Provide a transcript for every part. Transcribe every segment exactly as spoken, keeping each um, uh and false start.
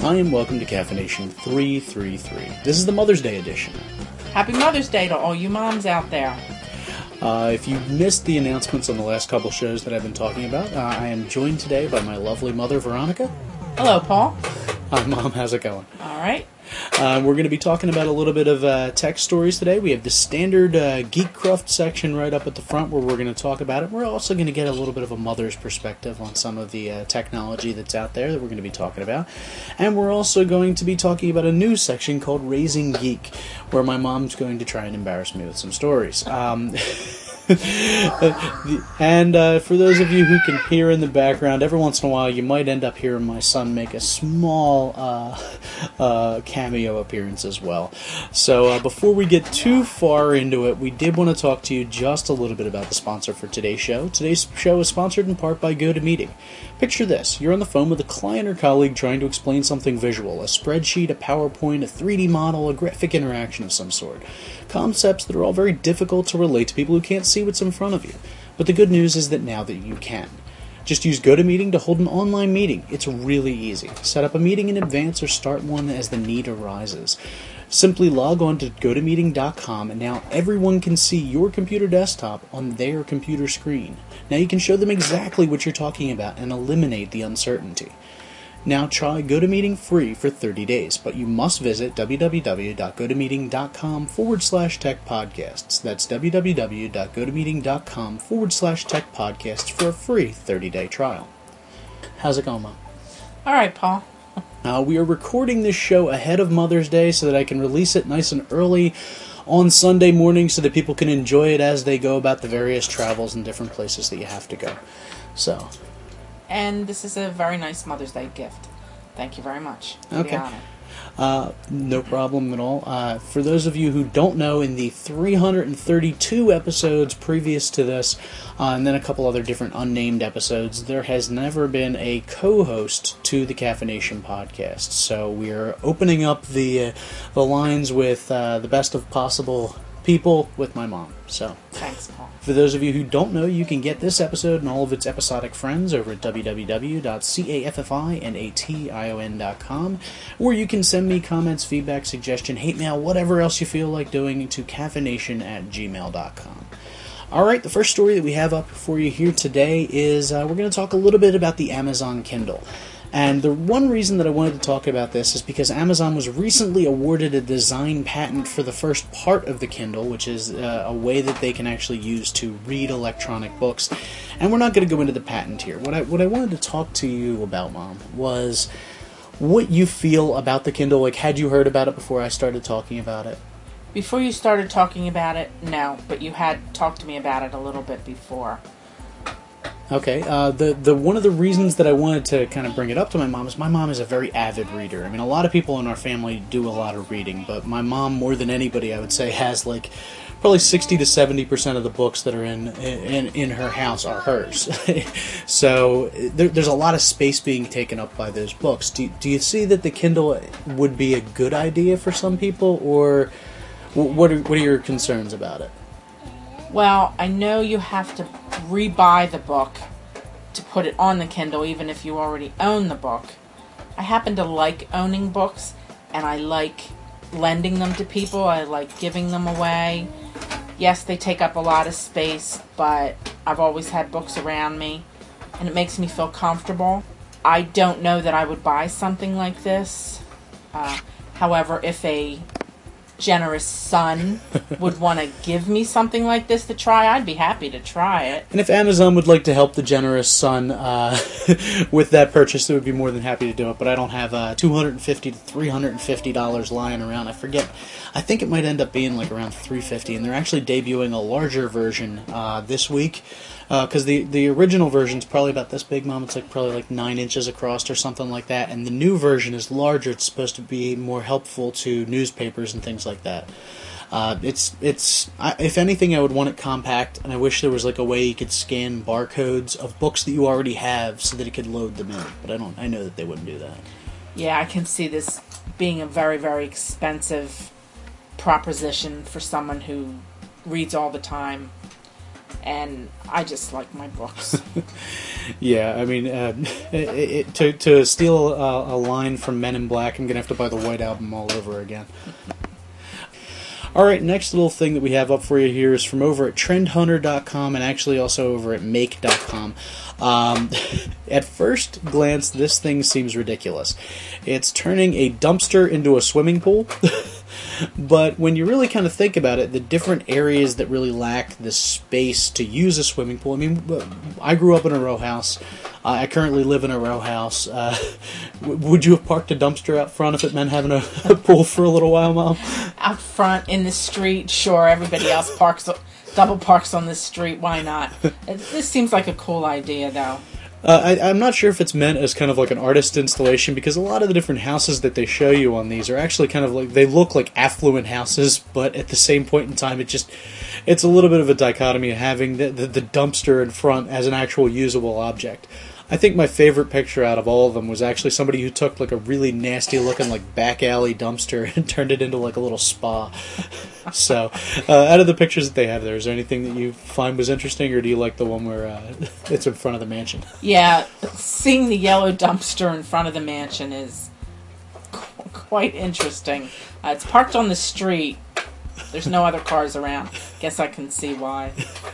Hi and welcome to Caffeination three thirty-three. This is the Mother's Day edition. Happy Mother's Day to all you moms out there. Uh, if you missed the announcements on the last couple shows that I've been talking about, uh, I am joined today by my lovely mother, Veronica. Hello, Paul. Hi, Mom. How's it going? All right. Uh, we're going to be talking about a little bit of uh, tech stories today. We have the standard uh, Geekcraft section right up at the front where we're going to talk about it. We're also going to get a little bit of a mother's perspective on some of the uh, technology that's out there that we're going to be talking about. And we're also going to be talking about a news section called Raising Geek, where my mom's going to try and embarrass me with some stories. Um... and uh, for those of you who can hear in the background, every once in a while you might end up hearing my son make a small uh, uh, cameo appearance as well. So uh, before we get too far into it, we did want to talk to you just a little bit about the sponsor for today's show. Today's show is sponsored in part by GoToMeeting. Picture this. You're on the phone with a client or colleague trying to explain something visual, a spreadsheet, a PowerPoint, a three D model, a graphic interaction of some sort. Concepts that are all very difficult to relate to people who can't see what's in front of you. But the good news is that now that you can. Just use GoToMeeting to hold an online meeting. It's really easy. Set up a meeting in advance or start one as the need arises. Simply log on to go to meeting dot com and now everyone can see your computer desktop on their computer screen. Now you can show them exactly what you're talking about and eliminate the uncertainty. Now try GoToMeeting free for thirty days, but you must visit www.gotomeeting.com forward slash tech podcasts. That's www.gotomeeting.com forward slash tech podcasts for a free thirty-day trial. How's it going, Mom? All right, Paul. Uh, we are recording this show ahead of Mother's Day so that I can release it nice and early on Sunday morning so that people can enjoy it as they go about the various travels and different places that you have to go. So... And this is a very nice Mother's Day gift. Thank you very much for okay. the honor. Uh, no problem at all. Uh, for those of you who don't know, in the three hundred thirty-two episodes previous to this, uh, and then a couple other different unnamed episodes, there has never been a co-host to the Caffeination podcast. So we're opening up the uh, the lines with uh, the best of possible people with my mom. So thanks, Paul. For those of you who don't know, you can get this episode and all of its episodic friends over at w w w dot caffeination dot com, or you can send me comments, feedback, suggestion, hate mail, whatever else you feel like doing to caffeination at gmail dot com. Alright, the first story that we have up for you here today is uh, we're going to talk a little bit about the Amazon Kindle. And the one reason that I wanted to talk about this is because Amazon was recently awarded a design patent for the first part of the Kindle, which is uh, a way that they can actually use to read electronic books. And we're not going to go into the patent here. What I what I wanted to talk to you about, Mom, was what you feel about the Kindle. Like, had you heard about it before I started talking about it? Before you started talking about it, no, but you had talked to me about it a little bit before. Okay, uh, the the one of the reasons that I wanted to kind of bring it up to my mom is my mom is a very avid reader. I mean, a lot of people in our family do a lot of reading, but my mom, more than anybody, I would say, has like probably sixty to seventy percent of the books that are in in, in her house are hers. So there, there's a lot of space being taken up by those books. Do, do you see that the Kindle would be a good idea for some people, or what are, what are your concerns about it? Well, I know you have to rebuy the book to put it on the Kindle, even if you already own the book. I happen to like owning books, and I like lending them to people. I like giving them away. Yes, they take up a lot of space, but I've always had books around me, and it makes me feel comfortable. I don't know that I would buy something like this. Uh, however, if a generous son would want to give me something like this to try, I'd be happy to try it. And if Amazon would like to help the generous son uh, with that purchase, they would be more than happy to do it. But I don't have uh, two hundred fifty to three hundred fifty dollars lying around. I forget. I think it might end up being like around three hundred fifty dollars, and they're actually debuting a larger version uh, this week. Because uh, the, the original version's probably about this big, Mom. It's like probably like nine inches across or something like that. And the new version is larger. It's supposed to be more helpful to newspapers and things like that. Uh, it's it's I, if anything, I would want it compact, and I wish there was like a way you could scan barcodes of books that you already have so that it could load them in. But I don't. I know that they wouldn't do that. Yeah, I can see this being a very, very expensive proposition for someone who reads all the time. and I just like my books. Yeah, I mean, uh, it, it, to to steal a, a line from Men in Black, I'm gonna have to buy the White Album all over again. All right, next little thing that we have up for you here is from over at trend hunter dot com and actually also over at make dot com. Um, at first glance, this thing seems ridiculous. It's turning a dumpster into a swimming pool. But when you really kind of think about it, the different areas that really lack the space to use a swimming pool. I mean, I grew up in a row house. Uh, I currently live in a row house. Uh, would you have parked a dumpster out front if it meant having a, a pool for a little while, Mom? Out front in the street, sure. Everybody else parks, double parks on the street. Why not? It, this seems like a cool idea, though. Uh, I, I'm not sure if it's meant as kind of like an artist installation, because a lot of the different houses that they show you on these are actually kind of like, they look like affluent houses, but at the same point in time, it just, it's a little bit of a dichotomy of having the, the, the dumpster in front as an actual usable object. I think my favorite picture out of all of them was actually somebody who took like a really nasty looking like back alley dumpster and turned it into like a little spa. So, uh, out of the pictures that they have there, is there anything that you find was interesting, or do you like the one where uh, it's in front of the mansion? Yeah, seeing the yellow dumpster in front of the mansion is qu- quite interesting. Uh, it's parked on the street. There's no other cars around. Guess I can see why.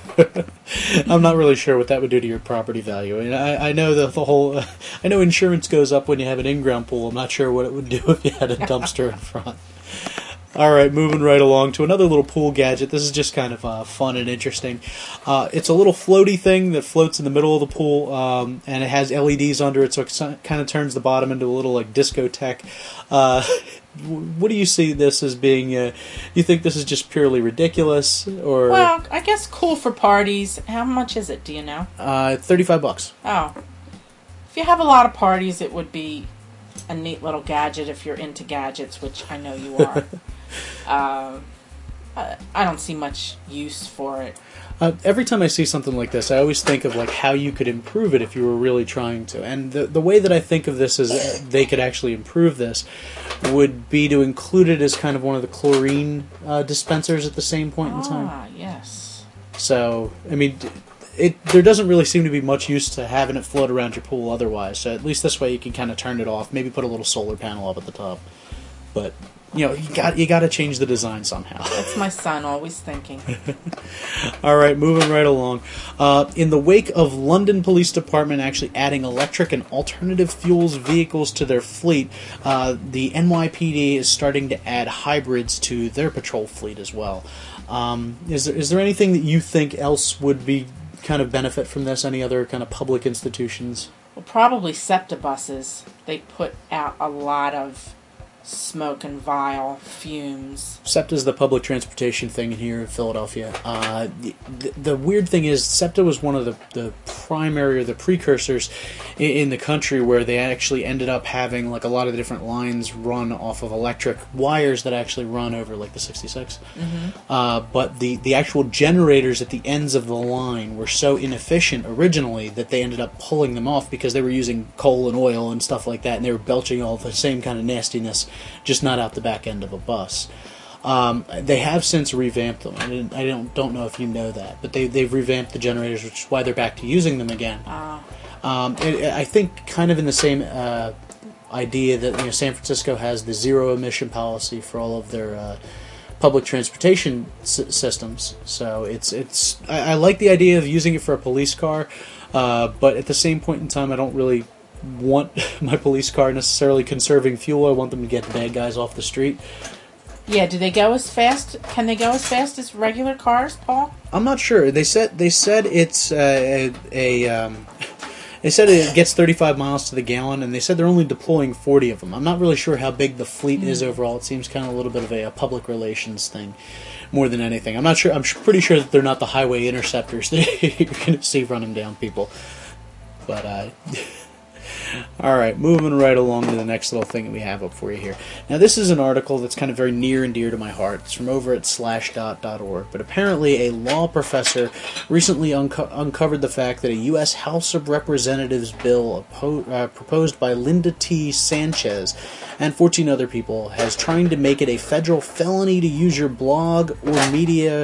I'm not really sure what that would do to your property value. I mean, I, I know the, the whole. Uh, I know insurance goes up when you have an in-ground pool. I'm not sure what it would do if you had a dumpster in front. All right, moving right along to another little pool gadget. This is just kind of uh, fun and interesting. Uh, it's a little floaty thing that floats in the middle of the pool, um, and it has L E Ds under it, so it kind of turns the bottom into a little like discotheque. Uh, what do you see this as being? Uh, you think this is just purely ridiculous, or? Well, I guess cool for parties. How much is it? Do you know? Uh, thirty-five bucks. Oh, if you have a lot of parties, it would be a neat little gadget if you're into gadgets, which I know you are. uh, I don't see much use for it. Uh, every time I see something like this, I always think of like how you could improve it if you were really trying to. And the the way that I think of this is they could actually improve this would be to include it as kind of one of the chlorine uh, dispensers at the same point in time. Ah, yes. So, I mean, it there doesn't really seem to be much use to having it float around your pool otherwise. So at least this way you can kind of turn it off. Maybe put a little solar panel up at the top. But you know, you got you got to change the design somehow. That's my son always thinking. All right, moving right along. Uh, in the wake of London Police Department actually adding electric and alternative fuels vehicles to their fleet, uh, the N Y P D is starting to add hybrids to their patrol fleet as well. Um, is there, is there anything that you think else would be kind of benefit from this? Any other kind of public institutions? Well, probably SEPTA buses. They put out a lot of smoke and vile fumes. SEPTA is the public transportation thing here in Philadelphia. Uh, the, the weird thing is SEPTA was one of the, the primary or the precursors in, in the country where they actually ended up having like a lot of the different lines run off of electric wires that actually run over like the sixty-six. Mm-hmm. Uh, but the, the actual generators at the ends of the line were so inefficient originally that they ended up pulling them off because they were using coal and oil and stuff like that, and they were belching all the same kind of nastiness, just not out the back end of a bus. Um, they have since revamped them. I, didn't, I don't don't know if you know that, but they they've revamped the generators, which is why they're back to using them again. Uh. Um, it, I think kind of in the same uh, idea that you know San Francisco has the zero emission policy for all of their uh, public transportation s- systems. So it's it's I, I like the idea of using it for a police car, uh, but at the same point in time, I don't really want my police car necessarily conserving fuel. I want them to get the bad guys off the street. Yeah, do they go as fast? Can they go as fast as regular cars, Paul? I'm not sure. They said they said it's uh, a, a um, they said it gets thirty-five miles to the gallon, and they said they're only deploying forty of them. I'm not really sure how big the fleet mm. is overall. It seems kind of a little bit of a, a public relations thing more than anything. I'm not sure. I'm pretty sure that they're not the highway interceptors that you're going to see running down people. But uh all right, moving right along to the next little thing that we have up for you here. Now, this is an article that's kind of very near and dear to my heart. It's from over at slash dot dot org. But apparently, a law professor recently unco- uncovered the fact that a U S House of Representatives bill oppo- uh, proposed by Linda T. Sanchez and fourteen other people has trying to make it a federal felony to use your blog or media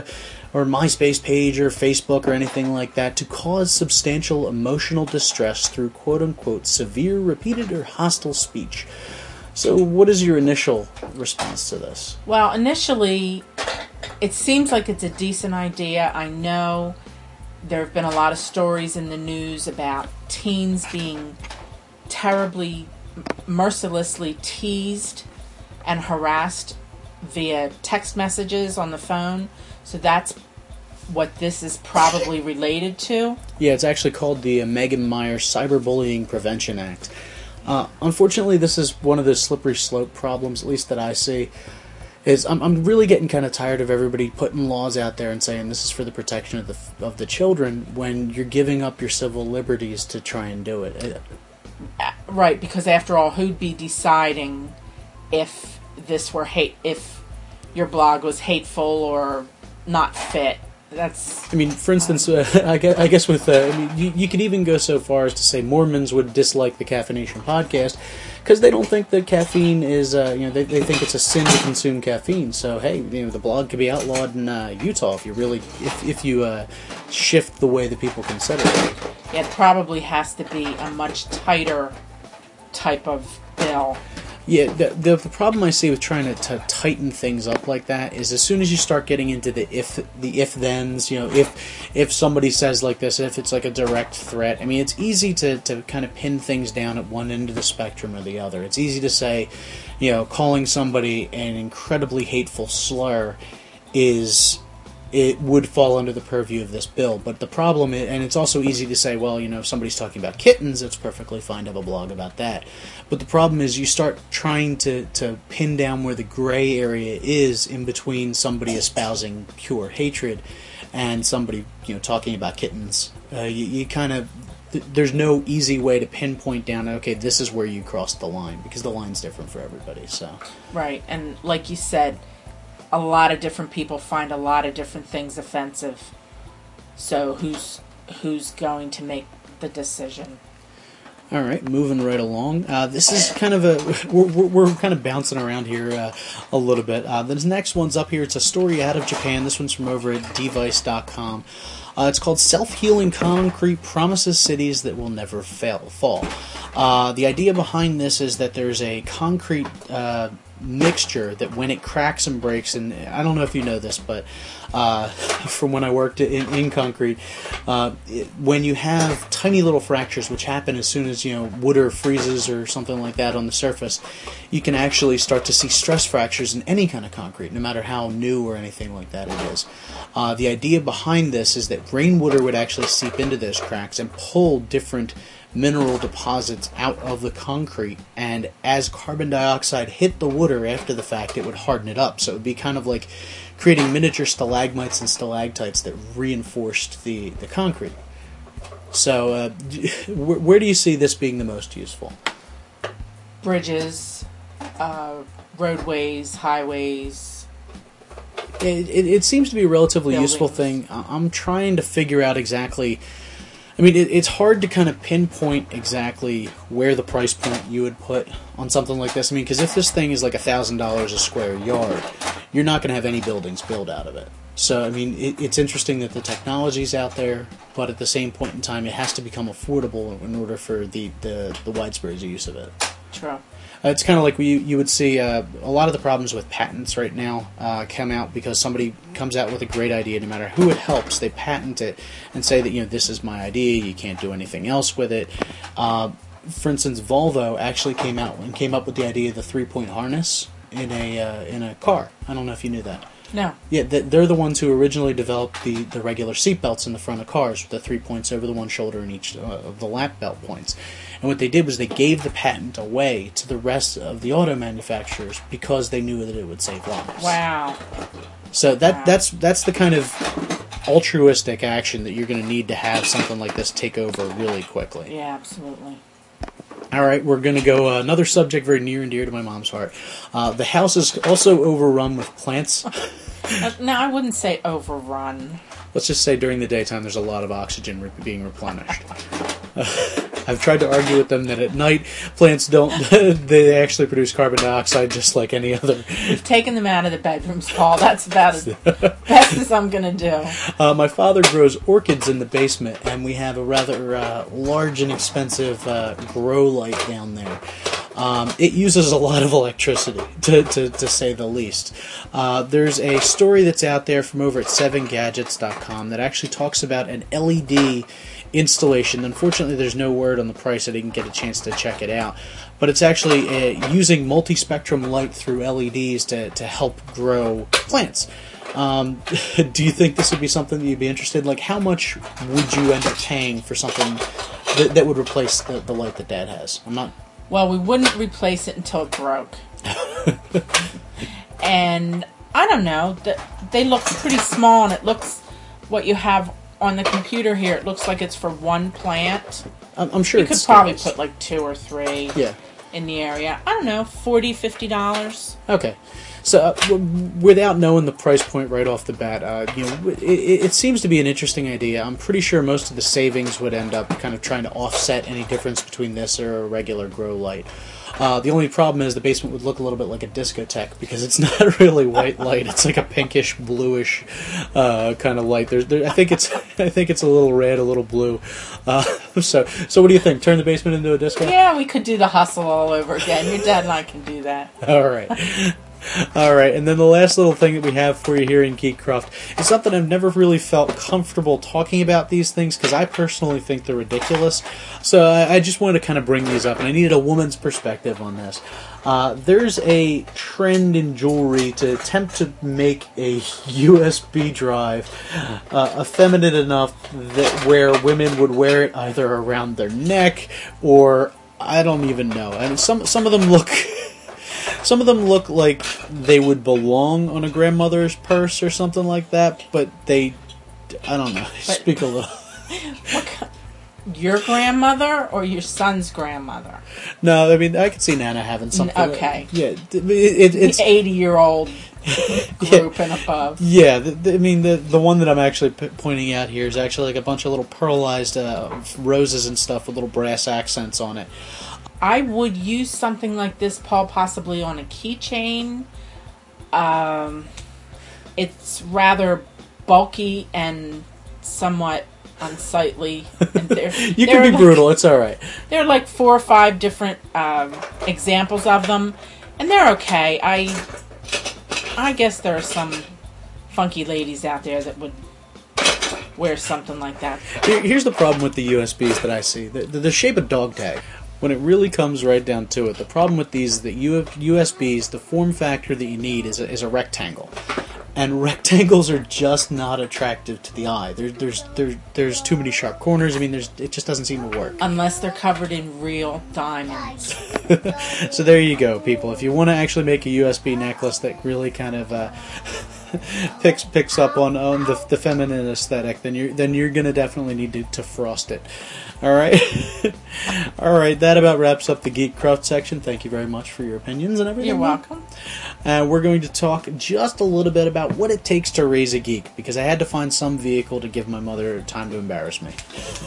or MySpace page or Facebook or anything like that to cause substantial emotional distress through quote-unquote severe, repeated, or hostile speech. So what is your initial response to this? Well, initially, it seems like it's a decent idea. I know there have been a lot of stories in the news about teens being terribly, mercilessly teased and harassed via text messages on the phone. So that's what this is probably related to. Yeah, it's actually called the uh, Megan Myers Cyberbullying Prevention Act. Uh, unfortunately, this is one of the slippery slope problems, at least that I see. Is I'm I'm really getting kind of tired of everybody putting laws out there and saying this is for the protection of the of the children when you're giving up your civil liberties to try and do it. Uh, right, because after all, who'd be deciding if this were hate, if your blog was hateful or not fit? That's. I mean, for instance, uh, I, guess, I guess with uh, I mean, you, you could even go so far as to say Mormons would dislike the Caffeination podcast because they don't think that caffeine is, uh, you know, they, they think it's a sin to consume caffeine. So hey, you know, the blog could be outlawed in uh, Utah if you really, if if you uh, shift the way that people consider it. It probably has to be a much tighter type of bill. Yeah, the, the the problem I see with trying to, to tighten things up like that is as soon as you start getting into the if the if thens, you know, if if somebody says like this, if it's like a direct threat, I mean, it's easy to, to kind of pin things down at one end of the spectrum or the other. It's easy to say, you know, calling somebody an incredibly hateful slur is. It would fall under the purview of this bill. But the problem is, and it's also easy to say, well, you know, if somebody's talking about kittens, it's perfectly fine to have a blog about that. But the problem is you start trying to, to pin down where the gray area is in between somebody espousing pure hatred and somebody, you know, talking about kittens. Uh, you, you kind of, th- there's no easy way to pinpoint down, okay, this is where you crossed the line, because the line's different for everybody, so. Right, and like you said, a lot of different people find a lot of different things offensive. So who's who's going to make the decision? All right, moving right along. Uh, this is kind of a we're, we're kind of bouncing around here uh, a little bit. Uh, this next one's up here. It's a story out of Japan. This one's from over at device dot com. Uh, it's called Self-Healing Concrete Promises Cities That Will Never Fail, Fall. Uh, the idea behind this is that there's a concrete uh, mixture that when it cracks and breaks, and I don't know if you know this, but uh, from when I worked in, in concrete, uh, it, when you have tiny little fractures, which happen as soon as, you know, water freezes or something like that on the surface, you can actually start to see stress fractures in any kind of concrete, no matter how new or anything like that it is. Uh, the idea behind this is that rainwater would actually seep into those cracks and pull different mineral deposits out of the concrete, and as carbon dioxide hit the water after the fact, it would harden it up. So it would be kind of like creating miniature stalagmites and stalactites that reinforced the, the concrete. So uh, where, where do you see this being the most useful? Bridges, uh, roadways, highways. It, it, it seems to be a relatively Buildings. useful thing. I'm trying to figure out exactly... I mean, it, it's hard to kind of pinpoint exactly where the price point you would put on something like this. I mean, because if this thing is like one thousand dollars a square yard, you're not going to have any buildings built out of it. So, I mean, it, it's interesting that the technology's out there, but at the same point in time, it has to become affordable in order for the, the, the widespread use of it. True. Uh, it's kind of like you, you would see uh, a lot of the problems with patents right now uh, come out because somebody comes out with a great idea. No matter who it helps, they patent it and say that, you know, this is my idea, you can't do anything else with it. Uh, for instance, Volvo actually came out and came up with the idea of the three-point harness in a uh, in a car. I don't know if you knew that. No. Yeah, they're the ones who originally developed the, the regular seatbelts in the front of cars with the three points over the one shoulder in each uh, of the lap belt points. And what they did was they gave the patent away to the rest of the auto manufacturers because they knew that it would save lives. Wow. So that wow. that's that's the kind of altruistic action that you're going to need to have something like this take over really quickly. Yeah, absolutely. All right, we're going to go uh, another subject very near and dear to my mom's heart. Uh, the house is also overrun with plants. uh, no, I wouldn't say overrun. Let's just say during the daytime there's a lot of oxygen re- being replenished. I've tried to argue with them that at night plants don't, they actually produce carbon dioxide just like any other. You've taken them out of the bedrooms, Paul. That's about as best as I'm going to do. Uh, my father grows orchids in the basement, and we have a rather uh, large and expensive uh, grow light down there. Um, it uses a lot of electricity, to, to, to say the least. Uh, there's a story that's out there from over at seven gadgets dot com that actually talks about an L E D installation. Unfortunately, there's no word on the price. I didn't get a chance to check it out. But it's actually uh, using multispectrum light through L E Ds to, to help grow plants. Um, do you think this would be something that you'd be interested in? Like, how much would you end up paying for something that, that would replace the, the light that Dad has? I'm not... Well, we wouldn't replace it until it broke. And I don't know. They look pretty small, and it looks, what you have on the computer here, it looks like it's for one plant. I'm, I'm sure you it's could probably scales. put like two or three yeah. in the area. I don't know, forty dollars, fifty dollars. Okay. So, uh, w- without knowing the price point right off the bat, uh, you know, it, it seems to be an interesting idea. I'm pretty sure most of the savings would end up kind of trying to offset any difference between this or a regular grow light. Uh, the only problem is the basement would look a little bit like a discotheque because it's not really white light. It's like a pinkish, bluish uh, kind of light. There's, there, I think it's, I think it's a little red, a little blue. Uh, so, so what do you think? Turn the basement into a disco? Yeah, we could do the hustle all over again. Your dad and I can do that. All right. All right, and then the last little thing that we have for you here in Geekcraft is something I've never really felt comfortable talking about these things because I personally think they're ridiculous. So I, I just wanted to kind of bring these up, and I needed a woman's perspective on this. Uh, there's a trend in jewelry to attempt to make a U S B drive uh, effeminate enough that where women would wear it either around their neck or I don't even know. I mean, some some of them look. Some of them look like they would belong on a grandmother's purse or something like that, but they, I don't know, they speak a little. What kind, your grandmother or your son's grandmother? No, I mean, I could see Nana having something. Okay. Yeah, it, it, it's... The eighty-year-old group yeah, and above. Yeah, the, the, I mean, the the one that I'm actually p- pointing out here is actually like a bunch of little pearlized uh, roses and stuff with little brass accents on it. I would use something like this, Paul, possibly on a keychain. Um, it's rather bulky and somewhat unsightly. And they're, you they're can be like, brutal. It's all right. There are like four or five different um, examples of them, and they're okay. I, I guess there are some funky ladies out there that would wear something like that. Here, here's the problem with the U S Bs that I see. The, the, the shape of dog tag. When it really comes right down to it, the problem with these is that U S Bs, the form factor that you need is a, is a rectangle. And rectangles are just not attractive to the eye. There, there's there's there's too many sharp corners. I mean, there's it just doesn't seem to work. Unless they're covered in real diamonds. So there you go, people. If you want to actually make a U S B necklace that really kind of uh, picks picks up on, on the, the feminine aesthetic, then you're then you're gonna definitely need to, to frost it. All right, all right. That about wraps up the Geekcraft section. Thank you very much for your opinions and everything. You're welcome. Uh, we're going to talk just a little bit about what it takes to raise a geek because I had to find some vehicle to give my mother time to embarrass me.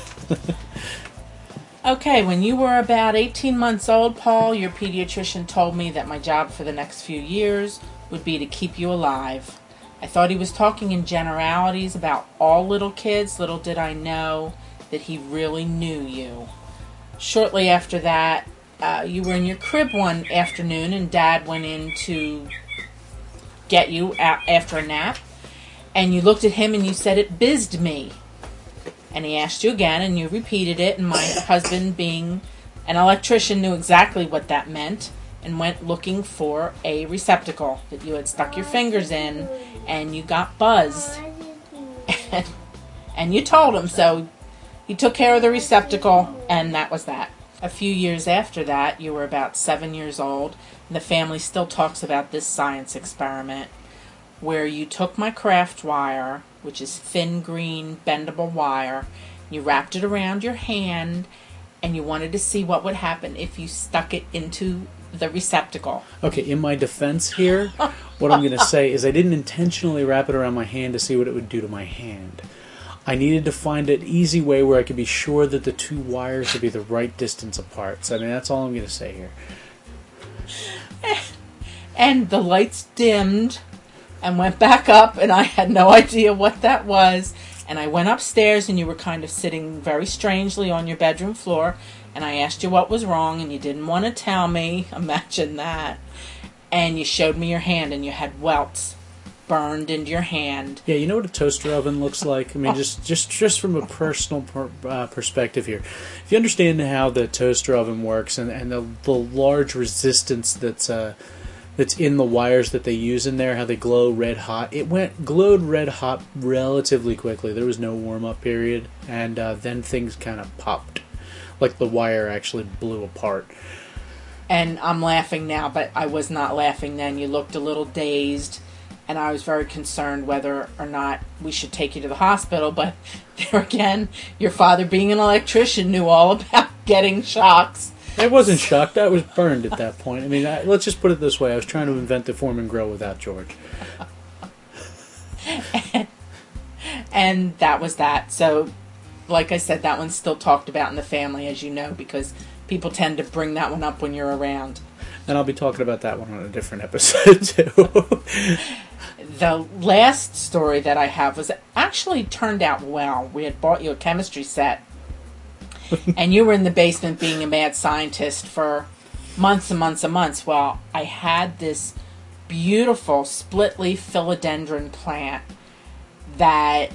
Okay, when you were about eighteen months old, Paul, your pediatrician told me that my job for the next few years would be to keep you alive. I thought he was talking in generalities about all little kids. Little did I know that he really knew you. Shortly after that, uh, you were in your crib one afternoon and Dad went in to get you a- after a nap. And you looked at him and you said, "It bizzed me." And he asked you again and you repeated it. And my husband, being an electrician, knew exactly what that meant and went looking for a receptacle that you had stuck your fingers in and you got buzzed. And, and you told him, so he took care of the receptacle, and that was that. A few years after that, you were about seven years old, and the family still talks about this science experiment where you took my craft wire, which is thin green bendable wire, you wrapped it around your hand, and you wanted to see what would happen if you stuck it into the receptacle. Okay, in my defense here, what I'm going to say is I didn't intentionally wrap it around my hand to see what it would do to my hand. I needed to find an easy way where I could be sure that the two wires would be the right distance apart. So, I mean, that's all I'm going to say here. And the lights dimmed and went back up, and I had no idea what that was. And I went upstairs, and you were kind of sitting very strangely on your bedroom floor, and I asked you what was wrong, and you didn't want to tell me. Imagine that. And you showed me your hand, and you had welts burned into your hand. Yeah, you know what a toaster oven looks like? I mean, just just, just from a personal per, uh, perspective here. If you understand how the toaster oven works and, and the, the large resistance that's uh, that's in the wires that they use in there, how they glow red hot, it went glowed red hot relatively quickly. There was no warm-up period, and uh, then things kind of popped. Like the wire actually blew apart. And I'm laughing now, but I was not laughing then. You looked a little dazed, and I was very concerned whether or not we should take you to the hospital. But there again, your father, being an electrician, knew all about getting shocks. I wasn't shocked. I was burned at that point. I mean, I, let's just put it this way. I was trying to invent the Foreman grill without George. and, and that was that. So, like I said, that one's still talked about in the family, as you know, because people tend to bring that one up when you're around. And I'll be talking about that one on a different episode, too. The last story that I have was actually turned out well. We had bought you a chemistry set, and you were in the basement being a mad scientist for months and months and months. Well, I had this beautiful split-leaf philodendron plant that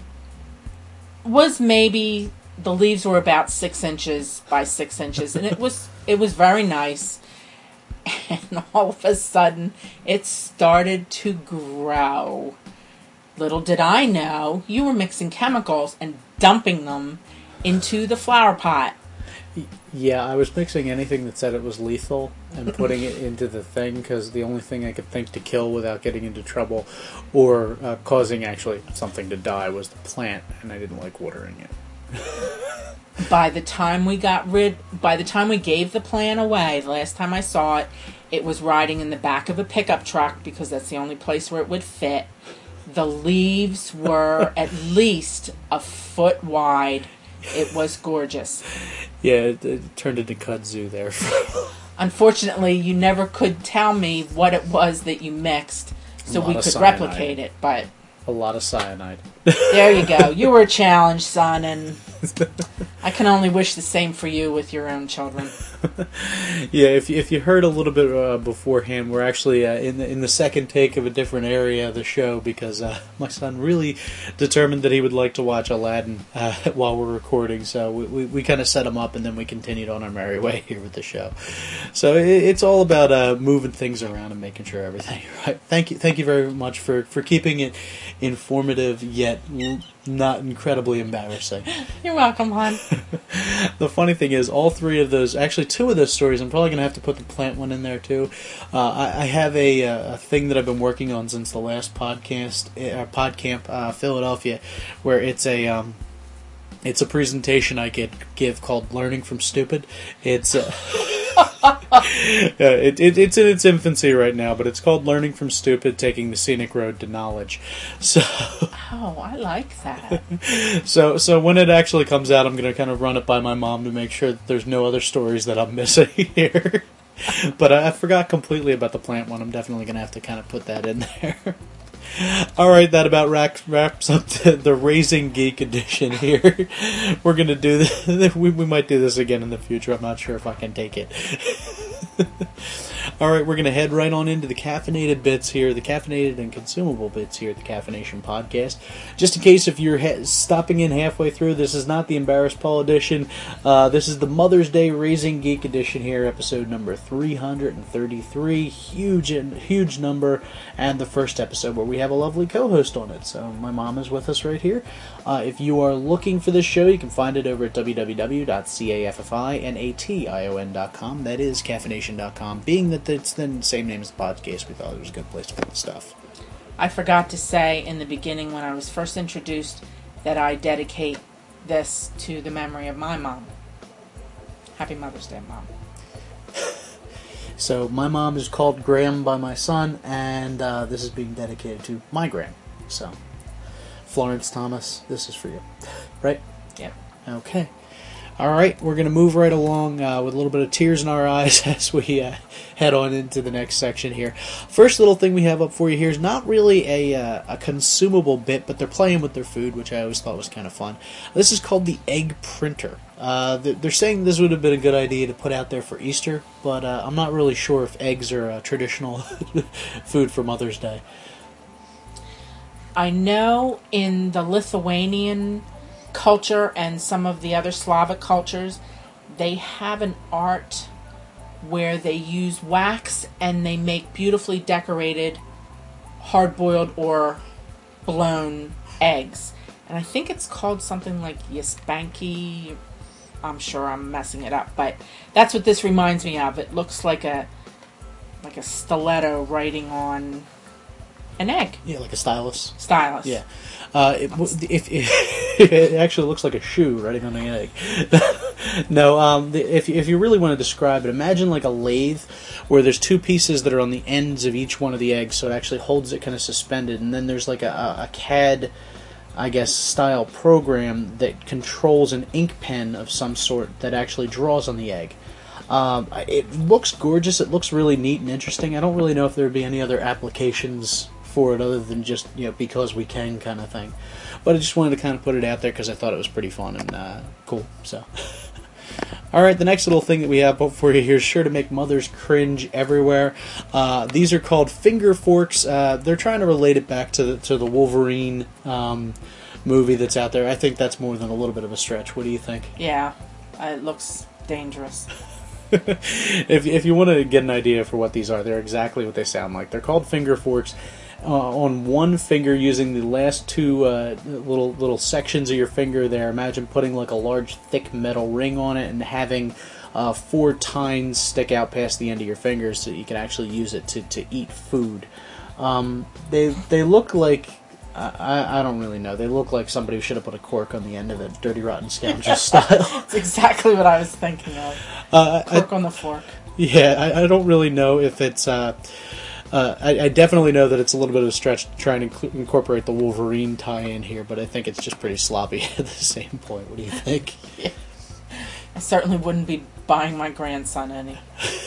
was maybe, the leaves were about six inches by six inches, and it was it was very nice. And all of a sudden, it started to grow. Little did I know, you were mixing chemicals and dumping them into the flower pot. Yeah, I was mixing anything that said it was lethal and putting it into the thing, because the only thing I could think to kill without getting into trouble or uh, causing actually something to die was the plant, and I didn't like watering it. By the time we got rid, by the time we gave the plant away, the last time I saw it, it was riding in the back of a pickup truck because that's the only place where it would fit. The leaves were at least a foot wide. It was gorgeous. Yeah, it, it turned into kudzu there. Unfortunately, you never could tell me what it was that you mixed, so we could cyanide. replicate it, but A lot of cyanide. there you go. You were a challenge, son, and I can only wish the same for you with your own children. Yeah, if if you heard a little bit uh, beforehand, we're actually uh, in the in the second take of a different area of the show because uh, my son really determined that he would like to watch Aladdin uh, while we're recording. So we we, we kind of set him up, and then we continued on our merry way here with the show. So it, it's all about uh, moving things around and making sure everything right. Thank you, thank you very much for, for keeping it informative yet not incredibly embarrassing. You're welcome, hon. The funny thing is, all three of those, actually two of those stories, I'm probably going to have to put the plant one in there too. Uh, I, I have a, a thing that I've been working on since the last podcast, uh, PodCamp uh, Philadelphia, where it's a um, it's a presentation I get give called "Learning from Stupid." It's uh, it, it, it's in its infancy right now, but it's called "Learning from Stupid: Taking the Scenic Road to Knowledge." So. Oh, I like that. So, so when it actually comes out, I'm going to kind of run it by my mom to make sure that there's no other stories that I'm missing here. But I, I forgot completely about the plant one. I'm definitely going to have to kind of put that in there. All right, that about wraps, wraps up the, the Raising Geek edition here. We're going to do this. We, we might do this again in the future. I'm not sure if I can take it. All right, we're going to head right on into the caffeinated bits here, the caffeinated and consumable bits here at the Caffeination Podcast. Just in case if you're ha- stopping in halfway through, this is not the Embarrassed Paul edition. Uh, this is the Mother's Day Raising Geek edition here, episode number three hundred thirty-three. Huge, huge number, and the first episode where we have a lovely co-host on it. So my mom is with us right here. Uh, if you are looking for this show, you can find it over at w w w dot caffeination dot com. That is caffeination dot com. Being that it's the same name as the podcast, we thought it was a good place to put the stuff. I forgot to say in the beginning when I was first introduced that I dedicate this to the memory of my mom. Happy Mother's Day, Mom. So my mom is called Graham by my son, and uh, this is being dedicated to my Graham. So Florence Thomas, this is for you. Right? Yep. Okay. All right, we're going to move right along uh, with a little bit of tears in our eyes as we uh, head on into the next section here. First little thing we have up for you here is not really a, uh, a consumable bit, but they're playing with their food, which I always thought was kind of fun. This is called the egg printer. Uh, they're saying this would have been a good idea to put out there for Easter, but uh, I'm not really sure if eggs are a traditional food for Mother's Day. I know in the Lithuanian culture and some of the other Slavic cultures, they have an art where they use wax and they make beautifully decorated hard-boiled or blown eggs. And I think it's called something like yaspanki. I'm sure I'm messing it up, but that's what this reminds me of. It looks like a like a stiletto writing on an egg. Yeah, like a stylus. Stylus. Yeah. Uh, it, if, if, it actually looks like a shoe writing on the egg. No, um, the, if, if you really want to describe it, imagine like a lathe where there's two pieces that are on the ends of each one of the eggs, so it actually holds it kind of suspended, and then there's like a, a C A D, I guess, style program that controls an ink pen of some sort that actually draws on the egg. Um, it looks gorgeous. It looks really neat and interesting. I don't really know if there would be any other applications for it other than just, you know, because we can kind of thing. But I just wanted to kind of put it out there because I thought it was pretty fun and uh, cool. So, all right, the next little thing that we have for you here is sure to make mothers cringe everywhere. Uh, these are called finger forks. Uh, they're trying to relate it back to the, to the Wolverine um, movie that's out there. I think that's more than a little bit of a stretch. What do you think? Yeah, uh, it looks dangerous. if if you want to get an idea for what these are, they're exactly what they sound like. They're called finger forks. Uh, on one finger, using the last two uh, little little sections of your finger there, imagine putting like a large thick metal ring on it and having uh, four tines stick out past the end of your fingers so that you can actually use it to, to eat food. Um, they they look like, I, I don't really know, they look like somebody who should have put a cork on the end of it, Dirty Rotten Scoundrel style. That's exactly what I was thinking of. Uh, cork I, on the fork. Yeah, I, I don't really know if it's... Uh, Uh, I, I definitely know that it's a little bit of a stretch to try and inc- incorporate the Wolverine tie-in here, but I think it's just pretty sloppy at the same point. What do you think? Yeah. I certainly wouldn't be buying my grandson any.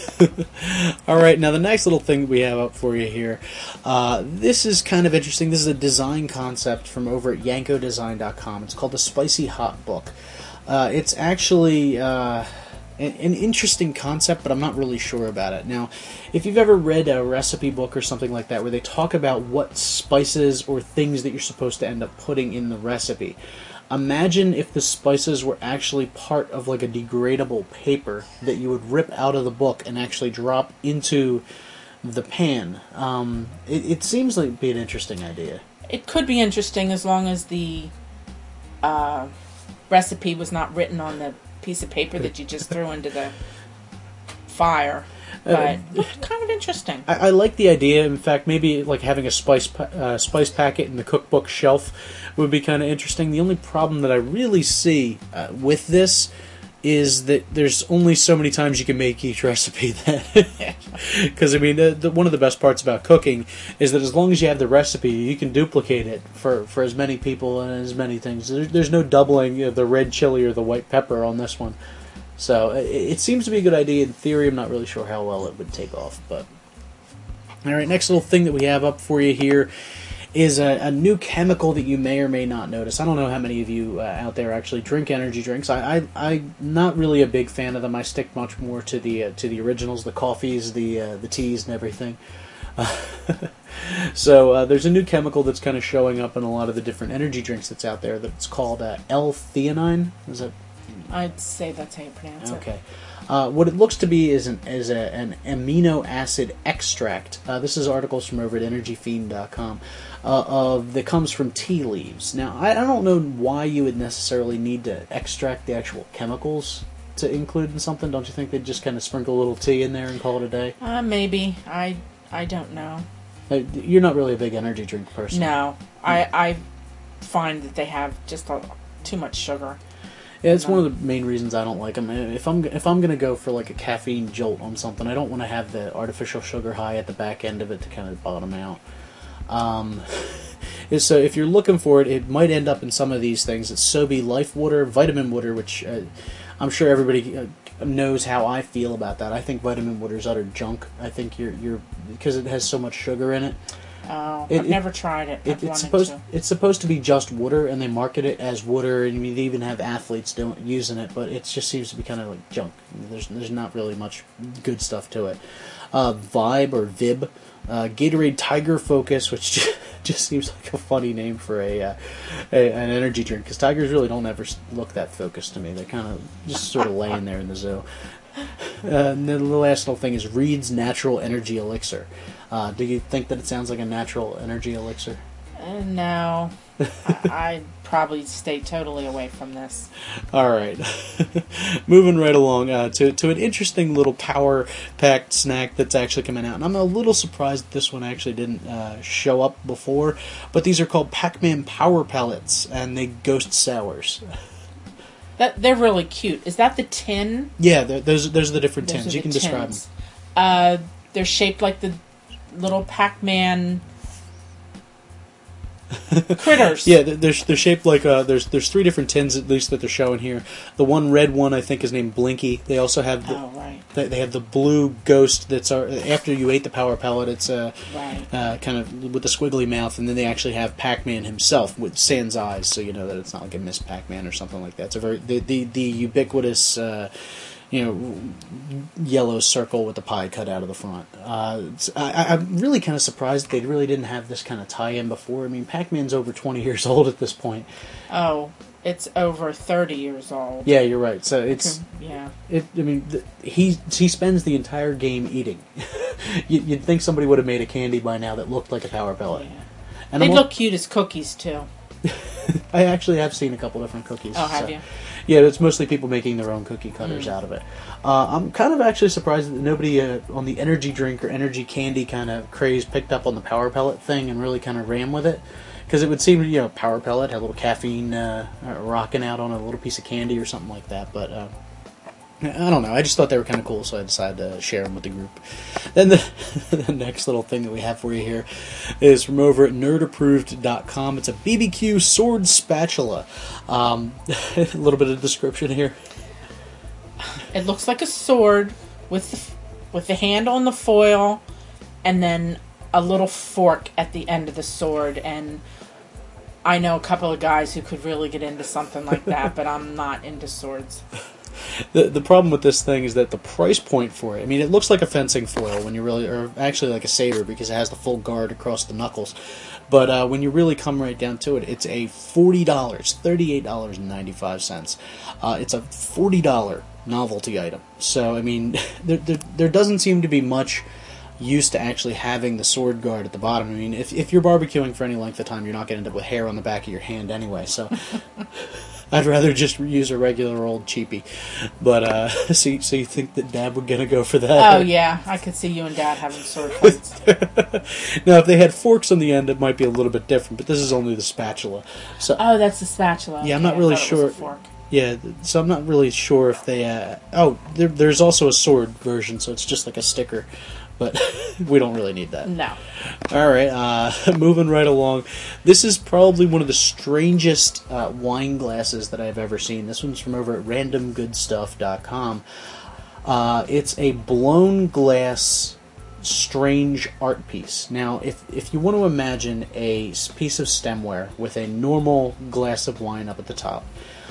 All right, now the next little thing we have up for you here. Uh, this is kind of interesting. This is a design concept from over at yanko design dot com. It's called the Spicy Hot Book. Uh, it's actually... Uh, An interesting concept, but I'm not really sure about it. Now, if you've ever read a recipe book or something like that where they talk about what spices or things that you're supposed to end up putting in the recipe, imagine if the spices were actually part of like a degradable paper that you would rip out of the book and actually drop into the pan. Um, it, it seems like it'd be an interesting idea. It could be interesting as long as the uh, recipe was not written on the piece of paper that you just threw into the fire. But uh, kind of interesting. I, I like the idea. In fact, maybe like having a spice pa- uh, spice packet in the cookbook shelf would be kind of interesting. The only problem that I really see uh, with this is that there's only so many times you can make each recipe. Because, I mean, the, the, one of the best parts about cooking is that as long as you have the recipe, you can duplicate it for, for as many people and as many things. There's, there's no doubling of the red chili or the white pepper on this one. So it, it seems to be a good idea. In theory, I'm not really sure how well it would take off. But all right, next little thing that we have up for you here is a, a new chemical that you may or may not notice. I don't know how many of you uh, out there actually drink energy drinks. I, I, I'm not really a big fan of them. I stick much more to the uh, to the originals, the coffees, the uh, the teas, and everything. Uh, so uh, there's a new chemical that's kind of showing up in a lot of the different energy drinks that's out there. That's called uh, L-theanine. Is that? I'd say that's how you pronounce okay. it. Okay. Uh, what it looks to be is an is a, an amino acid extract. Uh, this is articles from over at energy fiend dot com. Uh, of that comes from tea leaves. Now, I, I don't know why you would necessarily need to extract the actual chemicals to include in something. Don't you think they'd just kind of sprinkle a little tea in there and call it a day? Uh, maybe. I I don't know. Uh, you're not really a big energy drink person. No. I, I find that they have just a, too much sugar. Yeah, it's one of the main reasons I don't like them. If I'm if I'm gonna go for like a caffeine jolt on something, I don't want to have the artificial sugar high at the back end of it to kind of bottom out. Um, is so if you're looking for it, it might end up in some of these things. It's Sobe Life Water, Vitamin Water, which uh, I'm sure everybody uh, knows how I feel about that. I think vitamin water is utter junk. I think you're you're because it has so much sugar in it. Oh, It- I've it- never tried it. It, I've it's wanted supposed to. it's supposed to be just water, and they market it as water, and they even have athletes doing using it. But it just seems to be kind of like junk. There's there's not really much good stuff to it. Uh, Vibe or Vib, uh, Gatorade Tiger Focus, which just, just seems like a funny name for a, uh, a an energy drink because tigers really don't ever look that focused to me. They're kind of just sort of laying there in the zoo. Uh, and then the last little thing is Reed's Natural Energy Elixir. Uh, do you think that it sounds like a natural energy elixir? Uh, no, I, I'd probably stay totally away from this. All right, moving right along uh, to to an interesting little power packed snack that's actually coming out, and I'm a little surprised that this one actually didn't uh, show up before. But these are called Pac-Man Power Pellets, and they ghost sours. That they're really cute. Is that the tin? Yeah, they're- those those are the different Those tins. are You the can describe tins. them. Uh, they're shaped like the little Pac-Man critters. Yeah, they're they're they're shaped like uh, there's there's three different tins at least that they're showing here. The one red one I think is named Blinky. They also have the, Oh, right. they they have the blue ghost that's uh, after you ate the power pellet. It's uh, Right. uh, kind of with the squiggly mouth, and then they actually have Pac-Man himself with sans eyes, so you know that it's not like a Miss Pac-Man or something like that. It's a very the the, the ubiquitous. Uh, you know, yellow circle with the pie cut out of the front. Uh, it's- I, I'm really kind of surprised that they really didn't have this kind of tie-in before. I mean, Pac-Man's over twenty years old at this point. Oh, it's over thirty years old. Yeah, you're right. So it's, Yeah. it, I mean, th- he he spends the entire game eating. you, you'd think somebody would have made a candy by now that looked like a power pellet. Yeah. And They I'm look cute as cookies, too. I actually have seen a couple different cookies. Oh, have so- you? Yeah, it's mostly people making their own cookie cutters Mm. out of it. Uh, I'm kind of actually surprised that nobody uh, on the energy drink or energy candy kind of craze picked up on the power pellet thing and really kind of ran with it. Because it would seem, you know, power pellet had a little caffeine uh, uh, rocking out on a little piece of candy or something like that. But uh, I don't know. I just thought they were kind of cool, so I decided to share them with the group. Then the, the next little thing that we have for you here is from over at nerd approved dot com. It's a B B Q sword spatula. Um, a little bit of description here. It looks like a sword with the, with the handle and the foil, and then a little fork at the end of the sword. And I know a couple of guys who could really get into something like that, but I'm not into swords. The the problem with this thing is that the price point for it, I mean, it looks like a fencing foil when you really, or actually like a saber because it has the full guard across the knuckles. But uh, when you really come right down to it, it's a forty dollars, thirty-eight dollars and ninety-five cents. Uh, it's a forty dollars novelty item. So, I mean, there, there, there doesn't seem to be much use to actually having the sword guard at the bottom. I mean, if, if you're barbecuing for any length of time, you're not going to end up with hair on the back of your hand anyway, so... I'd rather just use a regular old cheapie. But, uh, so, so you think that Dad would gonna go for that? Oh, yeah. I could see you and Dad having sword fights. Now, if they had forks on the end, it might be a little bit different, but this is only the spatula. So, Oh, that's the spatula. Yeah, I'm Okay, not I really thought it was a sure. fork. yeah, th- so I'm not really sure if they, uh, oh, there, there's also a sword version, so it's just like a sticker, but we don't really need that. No. Alright, uh, moving right along. This is probably one of the strangest uh, wine glasses that I've ever seen. This one's from over at random good stuff dot com. Uh, it's a blown glass strange art piece. Now, if, if you want to imagine a s- piece of stemware with a normal glass of wine up at the top,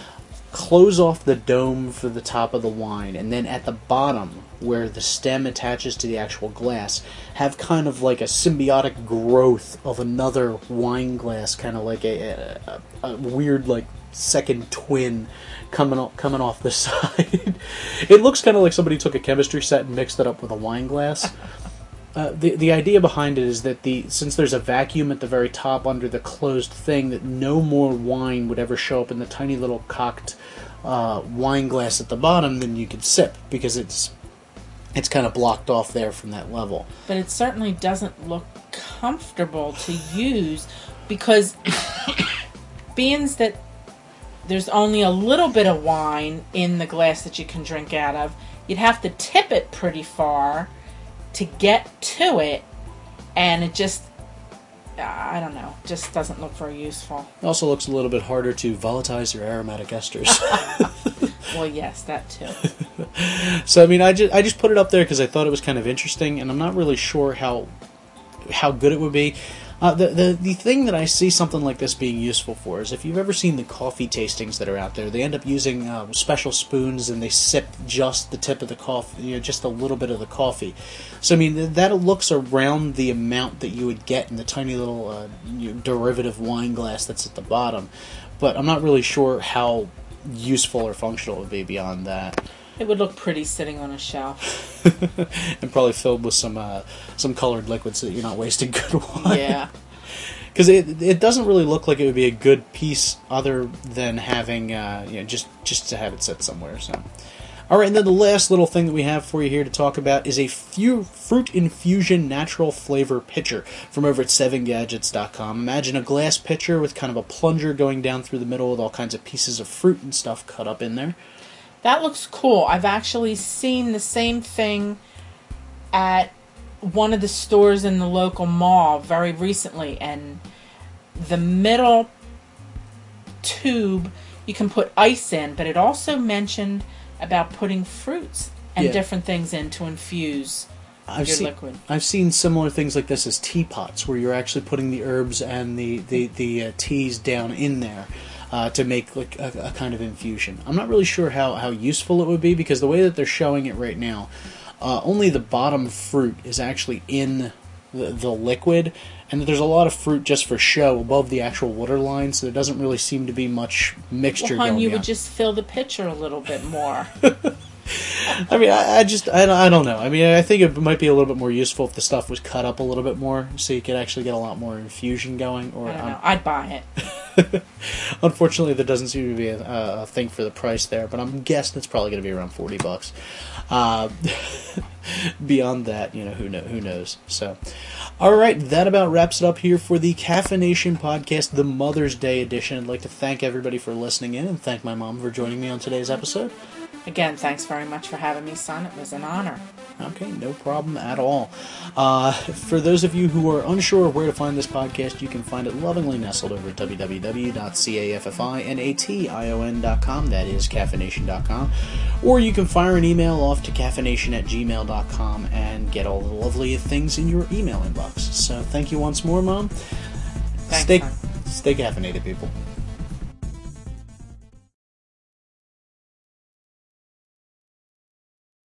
close off the dome for the top of the wine, and then at the bottom, where the stem attaches to the actual glass, have kind of like a symbiotic growth of another wine glass, kind of like a, a, a weird, like, second twin coming off, coming off the side. It looks kind of like somebody took a chemistry set and mixed it up with a wine glass. Uh, the the idea behind it is that the since there's a vacuum at the very top under the closed thing, that no more wine would ever show up in the tiny little cocked uh, wine glass at the bottom than you could sip, because it's it's kind of blocked off there from that level. But it certainly doesn't look comfortable to use because being that there's only a little bit of wine in the glass that you can drink out of, you'd have to tip it pretty far to get to it, and it just I don't know, just doesn't look very useful. It also looks a little bit harder to volatilize your aromatic esters. Well, yes, that too. So I mean, I just I just put it up there because I thought it was kind of interesting, and I'm not really sure how how good it would be. Uh, the, the the thing that I see something like this being useful for is if you've ever seen the coffee tastings that are out there, they end up using uh, special spoons and they sip just the tip of the coffee, you know, just a little bit of the coffee. So I mean, that looks around the amount that you would get in the tiny little uh, you know, derivative wine glass that's at the bottom, but I'm not really sure how useful or functional it would be beyond that. It would look pretty sitting on a shelf. And probably filled with some uh, some colored liquids so that you're not wasting good wine. Yeah. Because it it doesn't really look like it would be a good piece other than having, uh, you know, just, just to have it sit somewhere. So, all right, and then the last little thing that we have for you here to talk about is a few fruit infusion natural flavor pitcher from over at seven gadgets dot com. Imagine a glass pitcher with kind of a plunger going down through the middle with all kinds of pieces of fruit and stuff cut up in there. That looks cool. I've actually seen the same thing at one of the stores in the local mall very recently, and the middle tube you can put ice in, but it also mentioned about putting fruits and Yeah. different things in to infuse I've your seen, liquid. I've seen similar things like this as teapots, where you're actually putting the herbs and the, the, the uh, teas down in there uh, to make like a, a kind of infusion. I'm not really sure how, how useful it would be, because the way that they're showing it right now, uh, only the bottom fruit is actually in the, the liquid, and there's a lot of fruit just for show above the actual water line, so there doesn't really seem to be much mixture Well, hon, going you on. would just fill the pitcher a little bit more. I mean, I, I just, I, I don't know. I mean, I think it might be a little bit more useful if the stuff was cut up a little bit more, so you could actually get a lot more infusion going. Or I don't um, know. I'd buy it. Unfortunately, there doesn't seem to be a, a thing for the price there, but I'm guessing it's probably going to be around forty bucks. Uh, beyond that, you know, who know, who knows. So, all right, that about wraps it up here for the Caffeination Podcast, the Mother's Day edition. I'd like to thank everybody for listening in, and thank my mom for joining me on today's episode. Again, thanks very much for having me, son. It was an honor. Okay, no problem at all. Uh, for those of you who are unsure of where to find this podcast, you can find it lovingly nestled over at w w w dot caffeination dot com. That is caffeination dot com. Or you can fire an email off to caffeination at gmail dot com and get all the lovely things in your email inbox. So thank you once more, Mom. Thanks, stay, son. stay caffeinated, people.